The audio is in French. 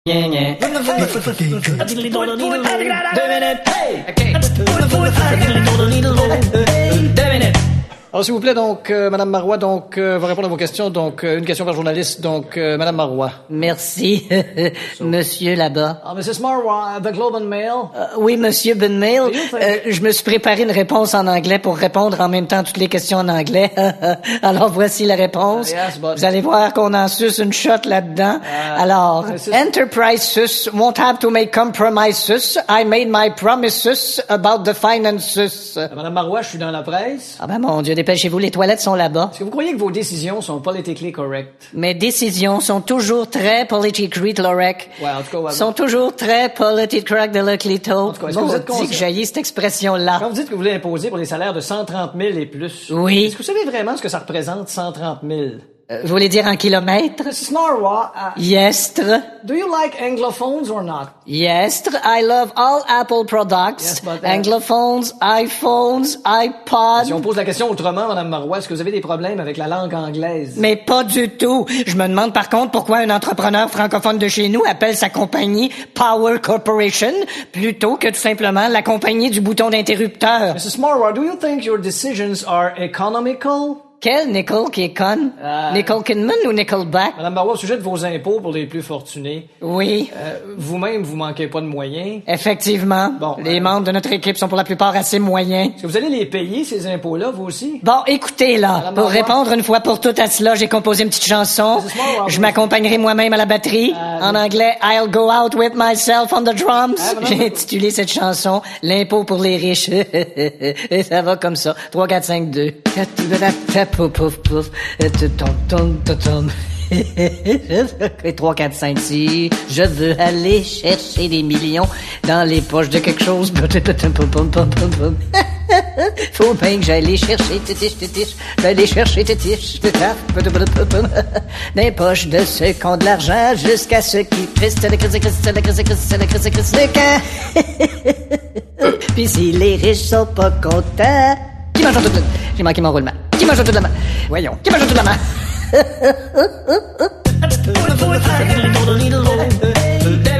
Alors, s'il vous plaît, donc, Madame Marois, donc, va répondre à vos questions. Donc, une question par journaliste. Donc, Madame Marois. Merci, monsieur là-bas. Mrs. Marois, The Globe and Mail. Oui, monsieur Ben Mail. Je me suis préparé une réponse en anglais pour répondre en même temps toutes les questions en anglais. Alors, voici la réponse. Vous allez voir qu'on en suce une shot là-dedans. Alors, Enterprise sus won't have to make compromises. I made my promises about the finances. Madame Marois, je suis dans la presse. Ah ben, mon Dieu, dépêchez-vous, les toilettes sont là-bas. Est-ce que vous croyez que vos décisions sont politically correct? Mes décisions sont toujours très politically correct. Ouais, en tout cas, sont toujours très politically correct de le clito. En tout cas, est-ce que vous êtes dit que j'haïs cette expression-là. Quand vous dites que vous voulez imposer pour les salaires de 130 000 et plus. Oui. Est-ce que vous savez vraiment ce que ça représente, 130 000? Vous voulez dire en kilomètres? Mrs. Marois, Yestre. do you like anglophones or not? Yestre. I love all Apple products. Yes, but, Anglophones, iPhones, iPods. Si on pose la question autrement, Madame Marois, est-ce que vous avez des problèmes avec la langue anglaise? Mais pas du tout. Je me demande par contre pourquoi un entrepreneur francophone de chez nous appelle sa compagnie Power Corporation plutôt que tout simplement la compagnie du bouton d'interrupteur. Mrs. Marois, do you think your decisions are economical? Quel Nicole qui est conne? Nicole Kidman ou Nickelback? Madame Marois, au sujet de vos impôts pour les plus fortunés. Oui. Vous-même, vous manquez pas de moyens. Effectivement. Bon, les membres de notre équipe sont pour la plupart assez moyens. Est-ce que vous allez les payer, ces impôts-là, vous aussi? Bon, écoutez, là, Madame pour Marois? répondre une fois pour toutes à cela, j'ai composé une petite chanson. Je m'accompagnerai moi-même à la batterie. En anglais, I'll go out with myself on the drums. J'ai intitulé cette chanson L'impôt pour les riches. Et ça va comme ça. 3, 4, 5, 2. Pouf, pouf, pouf. 3, 4, 5, 6. Je veux aller chercher des millions dans les poches de quelque chose. Faut bien que j'aille chercher tétiche. J'aille chercher tétiche. Des poches de ceux qui ont de l'argent jusqu'à ceux qui crissent. Puis si les riches sont pas contents. Qui mange toute la... J'ai manqué mon roulement. Qui mange toute la main? Voyons. Qui mange toute la main?